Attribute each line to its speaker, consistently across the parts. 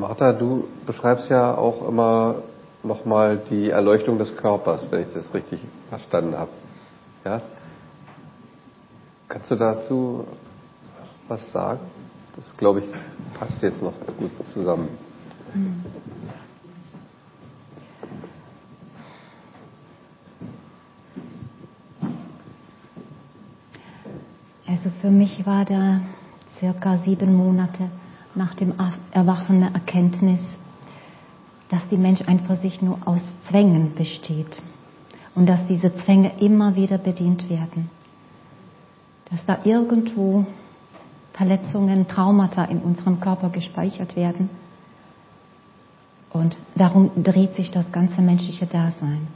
Speaker 1: Martha, du beschreibst ja auch immer nochmal die Erleuchtung des Körpers, wenn ich das richtig verstanden habe. Ja? Kannst du dazu was sagen? Das, glaube ich, passt jetzt noch gut zusammen.
Speaker 2: Also für mich war da circa 7 Monate nach dem Erwachen eine Erkenntnis, dass die Mensch einfach sich nur aus Zwängen besteht und dass diese Zwänge immer wieder bedient werden. Dass da irgendwo Verletzungen, Traumata in unserem Körper gespeichert werden und darum dreht sich das ganze menschliche Dasein.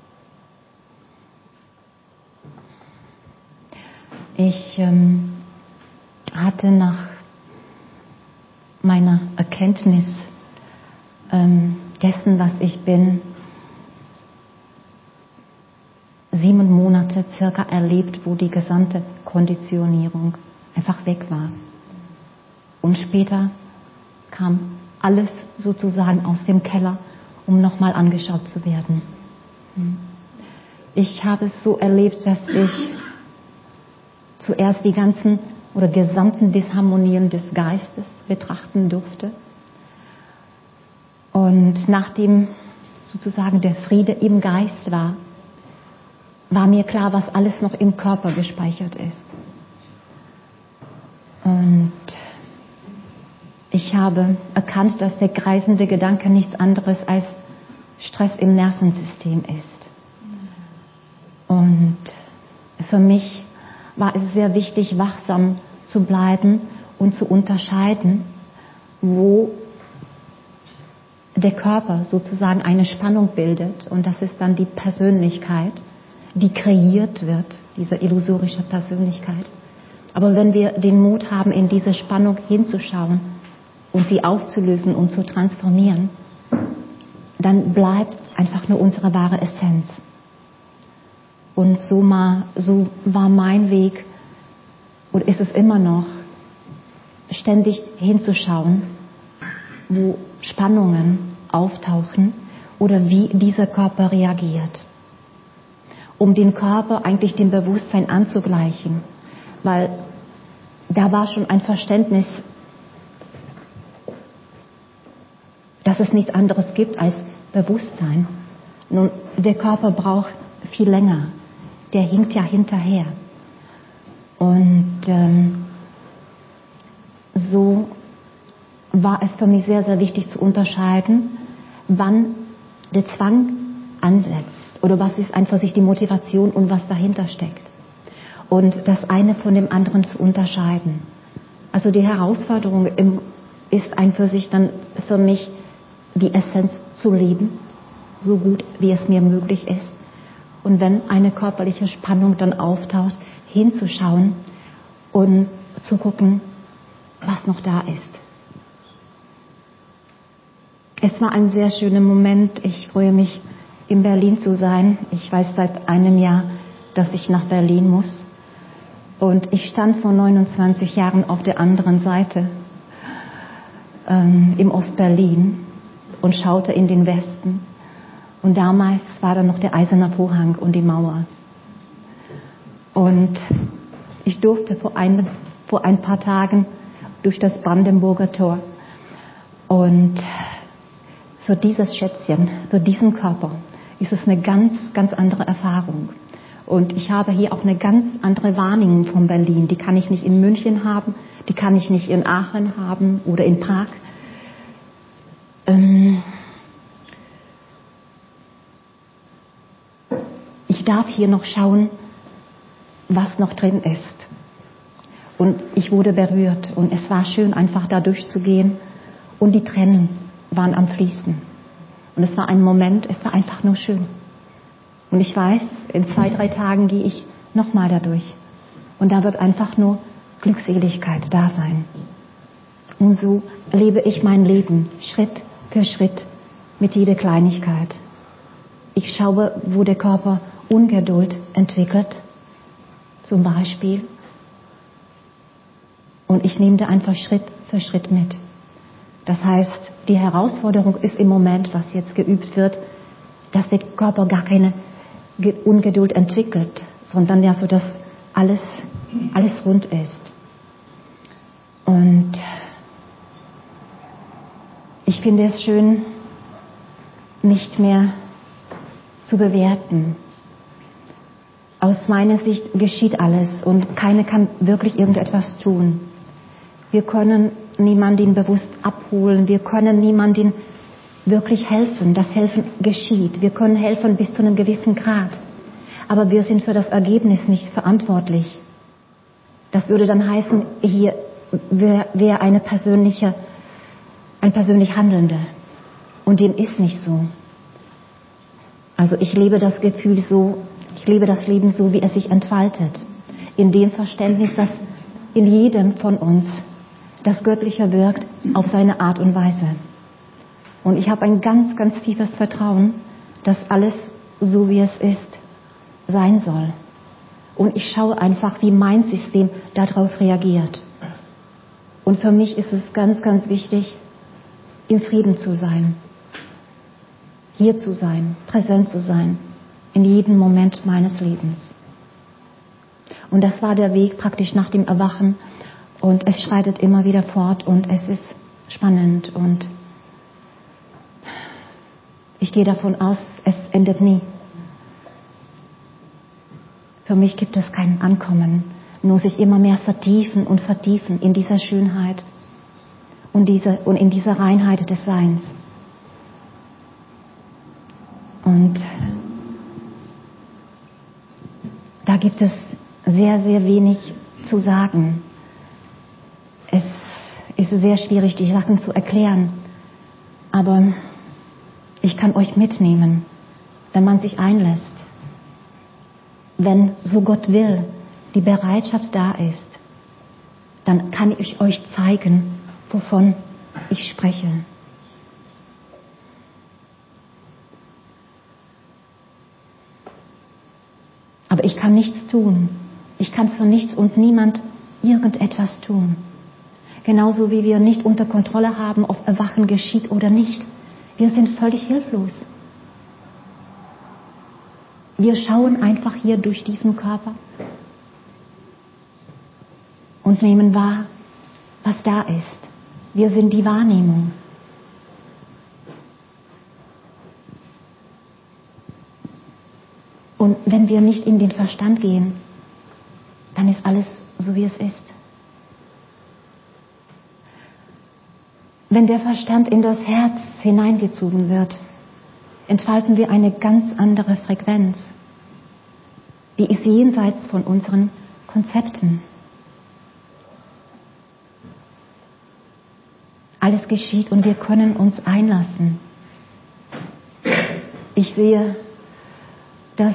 Speaker 2: Ich hatte nach meiner Erkenntnis dessen, was ich bin, 7 Monate circa erlebt, wo die gesamte Konditionierung einfach weg war. Und später kam alles sozusagen aus dem Keller, um nochmal angeschaut zu werden. Ich habe es so erlebt, dass ich zuerst die ganzen oder gesamten Disharmonien des Geistes betrachten durfte. Und nachdem sozusagen der Friede im Geist war, war mir klar, was alles noch im Körper gespeichert ist. Und ich habe erkannt, dass der kreisende Gedanke nichts anderes als Stress im Nervensystem ist. Und für mich war es sehr wichtig, wachsam zu bleiben und zu unterscheiden, wo der Körper sozusagen eine Spannung bildet. Und das ist dann die Persönlichkeit, die kreiert wird, diese illusorische Persönlichkeit. Aber wenn wir den Mut haben, in diese Spannung hinzuschauen und sie aufzulösen und zu transformieren, dann bleibt einfach nur unsere wahre Essenz. Und so war mein Weg, und ist es immer noch, ständig hinzuschauen, wo Spannungen auftauchen oder wie dieser Körper reagiert. Um den Körper eigentlich dem Bewusstsein anzugleichen, weil da war schon ein Verständnis, dass es nichts anderes gibt als Bewusstsein. Nun, der Körper braucht viel länger, der hinkt ja hinterher. Und so war es für mich sehr, sehr wichtig zu unterscheiden, wann der Zwang ansetzt oder was ist einfach sich die Motivation und was dahinter steckt. Und das eine von dem anderen zu unterscheiden. Also die Herausforderung ist ein für sich dann für mich, die Essenz zu leben, so gut wie es mir möglich ist. Und wenn eine körperliche Spannung dann auftaucht, hinzuschauen und zu gucken, was noch da ist. Es war ein sehr schöner Moment. Ich freue mich, in Berlin zu sein. Ich weiß seit einem Jahr, dass ich nach Berlin muss. Und ich stand vor 29 Jahren auf der anderen Seite im Ostberlin und schaute in den Westen. Und damals war da noch der eiserne Vorhang und die Mauer. Und ich durfte vor ein paar Tagen durch das Brandenburger Tor. Und für dieses Schätzchen, für diesen Körper, ist es eine ganz, ganz andere Erfahrung. Und ich habe hier auch eine ganz andere Wahrnehmung von Berlin. Die kann ich nicht in München haben, die kann ich nicht in Aachen haben oder in Prag. Ich darf hier noch schauen, was noch drin ist. Und ich wurde berührt und es war schön, einfach da durchzugehen. Und die Tränen waren am Fließen. Und es war ein Moment, es war einfach nur schön. Und ich weiß, in 2, 3 Tagen gehe ich nochmal dadurch. Und da wird einfach nur Glückseligkeit da sein. Und so lebe ich mein Leben Schritt für Schritt mit jeder Kleinigkeit. Ich schaue, wo der Körper Ungeduld entwickelt, zum Beispiel. Und ich nehme da einfach Schritt für Schritt mit. Das heißt, die Herausforderung ist im Moment, was jetzt geübt wird, dass der Körper gar keine Ungeduld entwickelt, sondern ja so, dass alles rund ist. Und ich finde es schön, nicht mehr zu bewerten. Aus meiner Sicht geschieht alles und keiner kann wirklich irgendetwas tun. Wir können niemanden bewusst abholen, wir können niemanden wirklich helfen. Das Helfen geschieht. Wir können helfen bis zu einem gewissen Grad. Aber wir sind für das Ergebnis nicht verantwortlich. Das würde dann heißen, hier wäre ein persönlich Handelnder. Und dem ist nicht so. Also ich lebe das Gefühl so, ich lebe das Leben so, wie es sich entfaltet. In dem Verständnis, dass in jedem von uns das Göttliche wirkt auf seine Art und Weise. Und ich habe ein ganz, ganz tiefes Vertrauen, dass alles so, wie es ist, sein soll. Und ich schaue einfach, wie mein System darauf reagiert. Und für mich ist es ganz, ganz wichtig, im Frieden zu sein. Hier zu sein, präsent zu sein, in jedem Moment meines Lebens. Und das war der Weg praktisch nach dem Erwachen. Und es schreitet immer wieder fort und es ist spannend. Und ich gehe davon aus, es endet nie. Für mich gibt es kein Ankommen, nur sich immer mehr vertiefen und vertiefen in dieser Schönheit und in dieser Reinheit des Seins. Und da gibt es sehr, sehr wenig zu sagen. Es ist sehr schwierig, die Sachen zu erklären. Aber ich kann euch mitnehmen, wenn man sich einlässt. Wenn, so Gott will, die Bereitschaft da ist, dann kann ich euch zeigen, wovon ich spreche. Aber ich kann nichts tun. Ich kann für nichts und niemand irgendetwas tun. Genauso wie wir nicht unter Kontrolle haben, ob Erwachen geschieht oder nicht. Wir sind völlig hilflos. Wir schauen einfach hier durch diesen Körper und nehmen wahr, was da ist. Wir sind die Wahrnehmung. Und wenn wir nicht in den Verstand gehen, dann ist alles so, wie es ist. Wenn der Verstand in das Herz hineingezogen wird, entfalten wir eine ganz andere Frequenz. Die ist jenseits von unseren Konzepten. Alles geschieht und wir können uns einlassen. Ich sehe, dass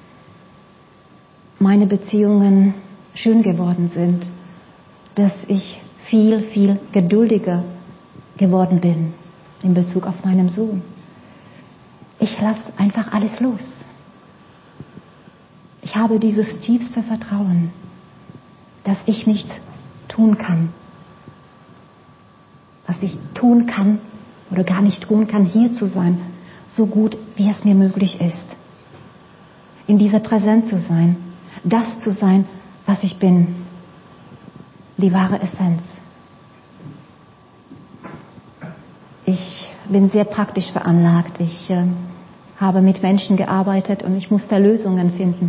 Speaker 2: meine Beziehungen schön geworden sind, dass ich viel, viel geduldiger geworden bin in Bezug auf meinen Sohn. Ich lasse einfach alles los. Ich habe dieses tiefste Vertrauen, dass ich nichts tun kann. Was ich tun kann oder gar nicht tun kann, hier zu sein, so gut wie es mir möglich ist. In dieser Präsenz zu sein, das zu sein, was ich bin, die wahre Essenz. Ich bin sehr praktisch veranlagt. Ich habe mit Menschen gearbeitet und ich musste Lösungen finden.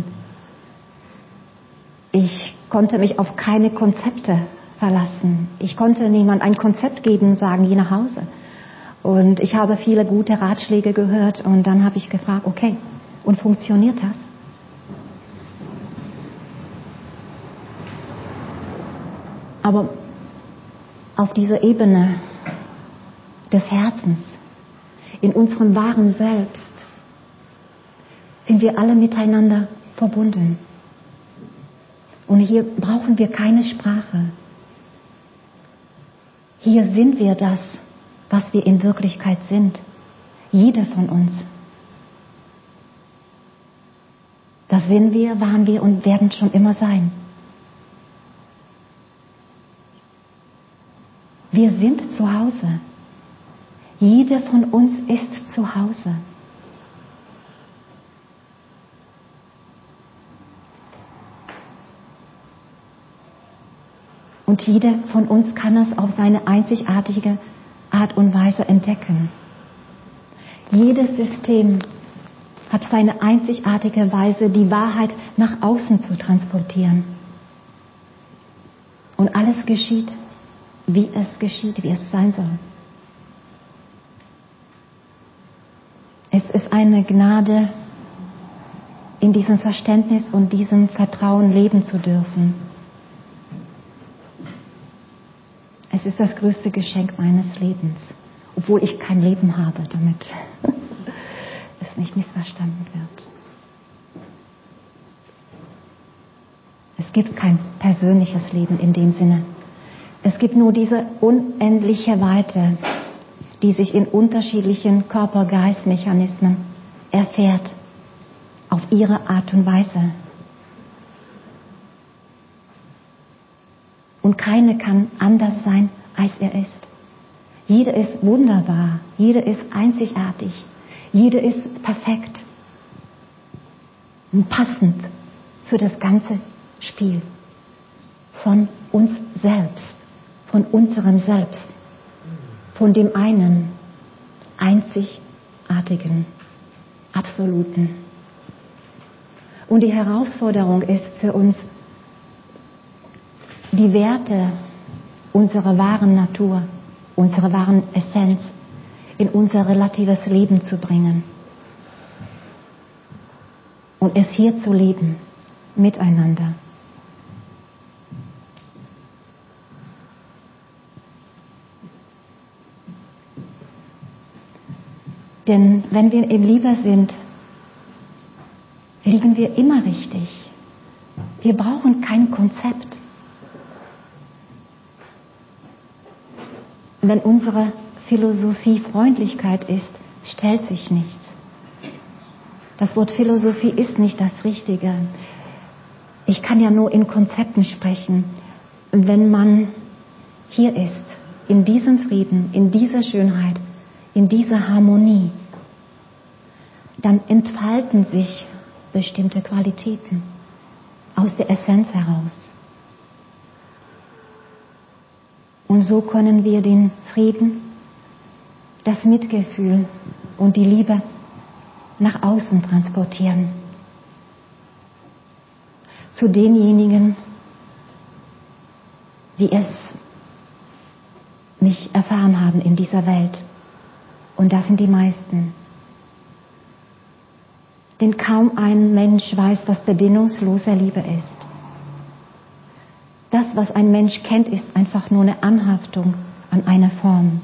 Speaker 2: Ich konnte mich auf keine Konzepte verlassen. Ich konnte niemand ein Konzept geben und sagen, geh nach Hause. Und ich habe viele gute Ratschläge gehört und dann habe ich gefragt, okay, und funktioniert das? Aber auf dieser Ebene des Herzens, in unserem wahren Selbst, sind wir alle miteinander verbunden. Und hier brauchen wir keine Sprache. Hier sind wir das, was wir in Wirklichkeit sind. Jeder von uns. Das sind wir, waren wir und werden schon immer sein. Wir sind zu Hause. Jeder von uns ist zu Hause. Und jeder von uns kann es auf seine einzigartige Art und Weise entdecken. Jedes System hat seine einzigartige Weise, die Wahrheit nach außen zu transportieren. Und alles geschieht, wie es sein soll. Es ist eine Gnade, in diesem Verständnis und diesem Vertrauen leben zu dürfen. Es ist das größte Geschenk meines Lebens, obwohl ich kein Leben habe, damit es nicht missverstanden wird. Es gibt kein persönliches Leben in dem Sinne. Es gibt nur diese unendliche Weite, die sich in unterschiedlichen Körper-Geist-Mechanismen erfährt, auf ihre Art und Weise. Und keine kann anders sein, als er ist. Jeder ist wunderbar, jeder ist einzigartig, jeder ist perfekt und passend für das ganze Spiel von uns selbst, von unserem Selbst, von dem einen einzigartigen, absoluten. Und die Herausforderung ist für uns, die Werte unserer wahren Natur, unserer wahren Essenz in unser relatives Leben zu bringen und es hier zu leben, miteinander. Denn wenn wir in Liebe sind, lieben wir immer richtig. Wir brauchen kein Konzept. Wenn unsere Philosophie Freundlichkeit ist, stellt sich nichts. Das Wort Philosophie ist nicht das Richtige. Ich kann ja nur in Konzepten sprechen. Wenn man hier ist, in diesem Frieden, in dieser Schönheit, in dieser Harmonie, dann entfalten sich bestimmte Qualitäten aus der Essenz heraus. Und so können wir den Frieden, das Mitgefühl und die Liebe nach außen transportieren. Zu denjenigen, die es nicht erfahren haben in dieser Welt. Und das sind die meisten. Denn kaum ein Mensch weiß, was bedingungslose Liebe ist. Das, was ein Mensch kennt, ist einfach nur eine Anhaftung an eine Form.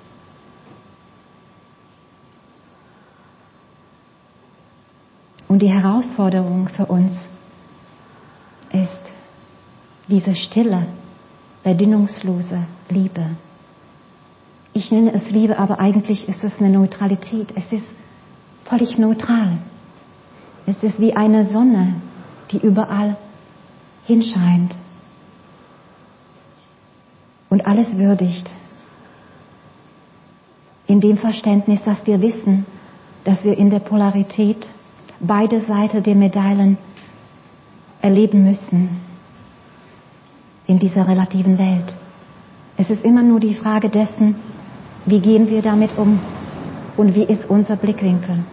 Speaker 2: Und die Herausforderung für uns ist diese stille, bedingungslose Liebe. Ich nenne es Liebe, aber eigentlich ist es eine Neutralität. Es ist völlig neutral. Es ist wie eine Sonne, die überall hinscheint und alles würdigt. In dem Verständnis, dass wir wissen, dass wir in der Polarität beide Seiten der Medaillen erleben müssen in dieser relativen Welt. Es ist immer nur die Frage dessen, wie gehen wir damit um und wie ist unser Blickwinkel.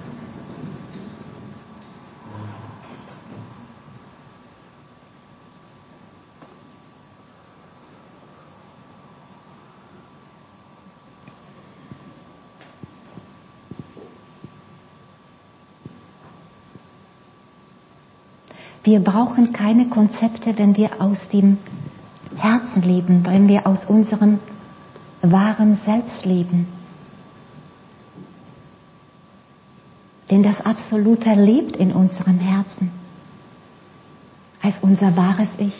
Speaker 2: Wir brauchen keine Konzepte, wenn wir aus dem Herzen leben, wenn wir aus unserem wahren Selbst leben. Denn das Absolute lebt in unserem Herzen als unser wahres Ich.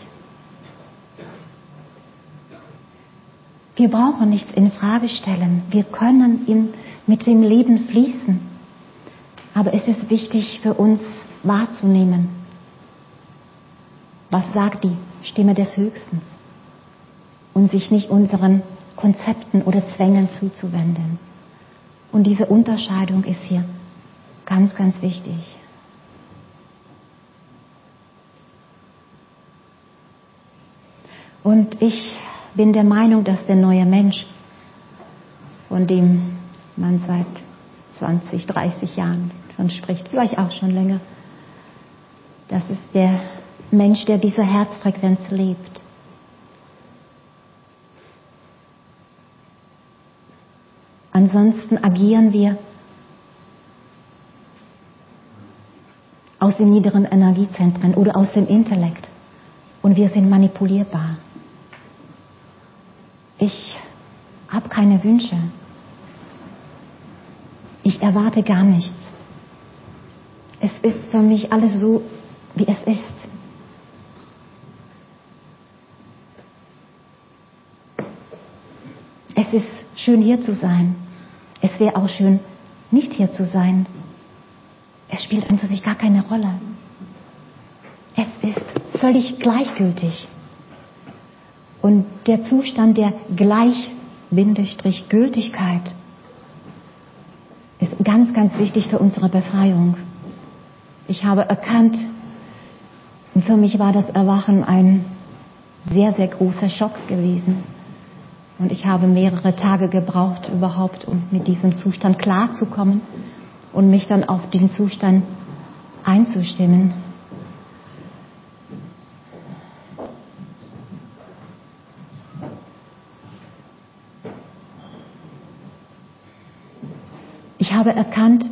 Speaker 2: Wir brauchen nichts in Frage stellen. Wir können mit dem Leben fließen. Aber es ist wichtig für uns wahrzunehmen, was sagt die Stimme des Höchsten? Und sich nicht unseren Konzepten oder Zwängen zuzuwenden. Und diese Unterscheidung ist hier ganz, ganz wichtig. Und ich bin der Meinung, dass der neue Mensch, von dem man seit 20, 30 Jahren schon spricht, vielleicht auch schon länger, das ist der Mensch, der diese Herzfrequenz lebt. Ansonsten agieren wir aus den niederen Energiezentren oder aus dem Intellekt und wir sind manipulierbar. Ich habe keine Wünsche. Ich erwarte gar nichts. Es ist für mich alles so, wie es ist. Es ist schön, hier zu sein. Es wäre auch schön, nicht hier zu sein. Es spielt an für sich gar keine Rolle. Es ist völlig gleichgültig. Und der Zustand der Gültigkeit ist ganz, ganz wichtig für unsere Befreiung. Ich habe erkannt, und für mich war das Erwachen ein sehr, sehr großer Schock gewesen. Und ich habe mehrere Tage gebraucht überhaupt, um mit diesem Zustand klarzukommen und mich dann auf den Zustand einzustimmen. Ich habe erkannt,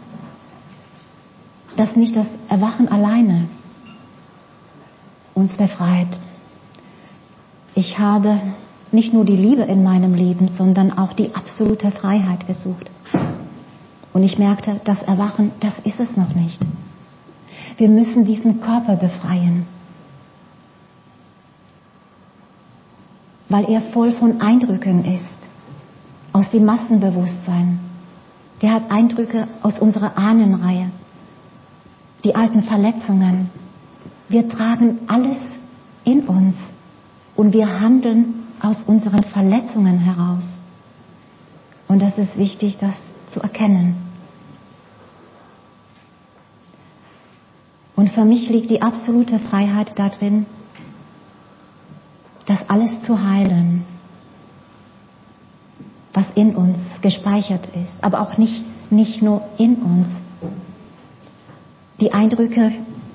Speaker 2: dass nicht das Erwachen alleine uns befreit. Ich habe nicht nur die Liebe in meinem Leben, sondern auch die absolute Freiheit gesucht. Und ich merkte, das Erwachen, das ist es noch nicht. Wir müssen diesen Körper befreien, weil er voll von Eindrücken ist, aus dem Massenbewusstsein. Der hat Eindrücke aus unserer Ahnenreihe, die alten Verletzungen. Wir tragen alles in uns und wir handeln aus unseren Verletzungen heraus. Und das ist wichtig, das zu erkennen. Und für mich liegt die absolute Freiheit darin, das alles zu heilen, was in uns gespeichert ist, aber auch nicht nur in uns. Die Eindrücke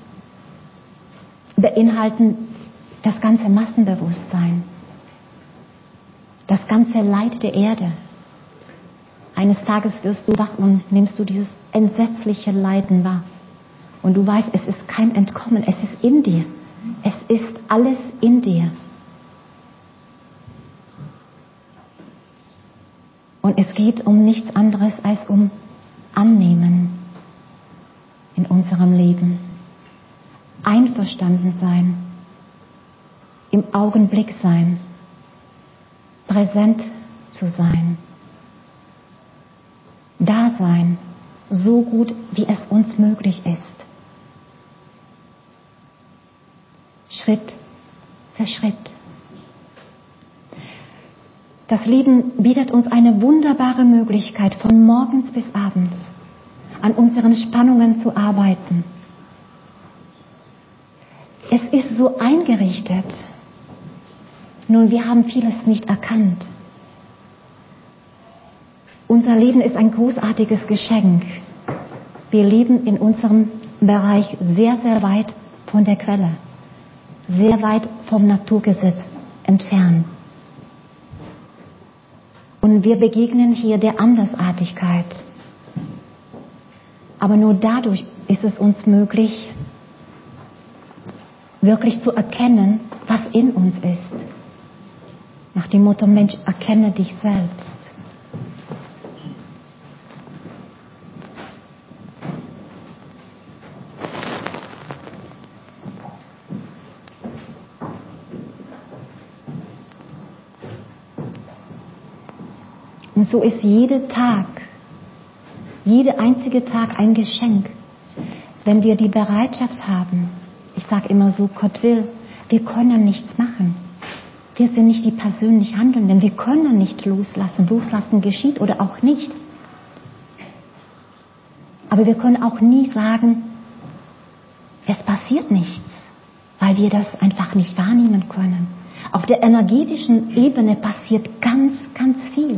Speaker 2: beinhalten das ganze Massenbewusstsein, das ganze Leid der Erde. Eines Tages wirst du wach und nimmst du dieses entsetzliche Leiden wahr. Und du weißt, es ist kein Entkommen, es ist in dir. Es ist alles in dir. Und es geht um nichts anderes als um Annehmen in unserem Leben. Einverstanden sein, im Augenblick sein, präsent zu sein, da sein, so gut wie es uns möglich ist. Schritt für Schritt. Das Leben bietet uns eine wunderbare Möglichkeit, von morgens bis abends an unseren Spannungen zu arbeiten. Es ist so eingerichtet. Nun, wir haben vieles nicht erkannt. Unser Leben ist ein großartiges Geschenk. Wir leben in unserem Bereich sehr, sehr weit von der Quelle, sehr weit vom Naturgesetz entfernt. Und wir begegnen hier der Andersartigkeit. Aber nur dadurch ist es uns möglich, wirklich zu erkennen, was in uns ist. Nach dem Motto, Mensch, erkenne dich selbst. Und so ist jeder einzige Tag ein Geschenk, wenn wir die Bereitschaft haben. Ich sage immer so, Gott will, wir können nichts machen. Wir sind nicht die persönlich Handelnden, wir können nicht loslassen. Loslassen geschieht oder auch nicht. Aber wir können auch nie sagen, es passiert nichts, weil wir das einfach nicht wahrnehmen können. Auf der energetischen Ebene passiert ganz, ganz viel.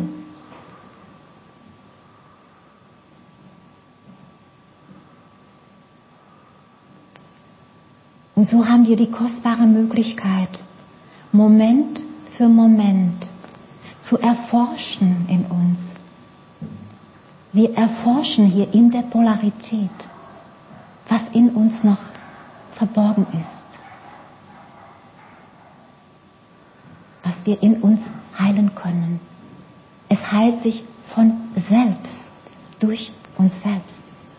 Speaker 2: Und so haben wir die kostbare Möglichkeit, Moment für Moment zu erforschen in uns. Wir erforschen hier in der Polarität, was in uns noch verborgen ist, was wir in uns heilen können. Es heilt sich von selbst, durch uns selbst.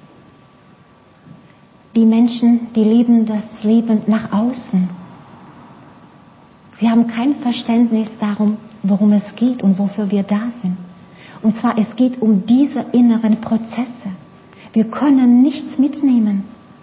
Speaker 2: Die Menschen, die leben das Leben nach außen. Sie haben kein Verständnis darum, worum es geht und wofür wir da sind. Und zwar, es geht um diese inneren Prozesse. Wir können nichts mitnehmen.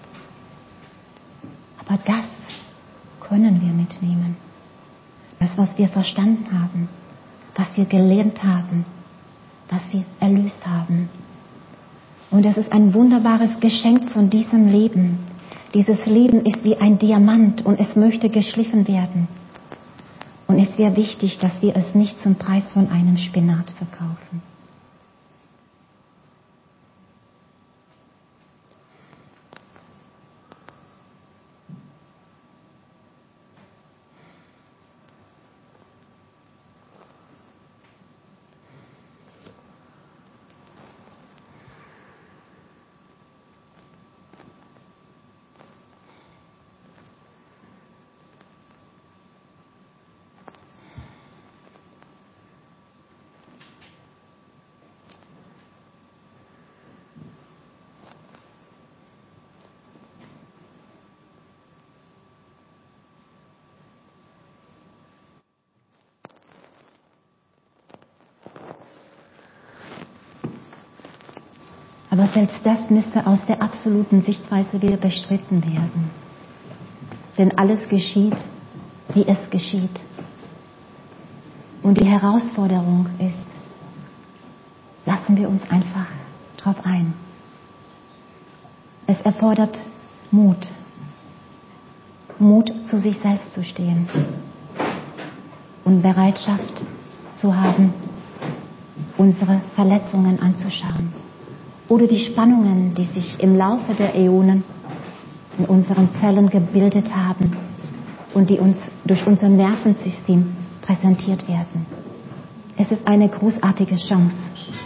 Speaker 2: Aber das können wir mitnehmen. Das, was wir verstanden haben, was wir gelernt haben, was wir erlöst haben. Und es ist ein wunderbares Geschenk von diesem Leben. Dieses Leben ist wie ein Diamant und es möchte geschliffen werden. Und es wäre wichtig, dass wir es nicht zum Preis von einem Spinat verkaufen. Aber selbst das müsste aus der absoluten Sichtweise wieder bestritten werden. Denn alles geschieht, wie es geschieht. Und die Herausforderung ist, lassen wir uns einfach drauf ein. Es erfordert Mut. Mut, zu sich selbst zu stehen. Und Bereitschaft zu haben, unsere Verletzungen anzuschauen. Oder die Spannungen, die sich im Laufe der Äonen in unseren Zellen gebildet haben und die uns durch unser Nervensystem präsentiert werden. Es ist eine großartige Chance.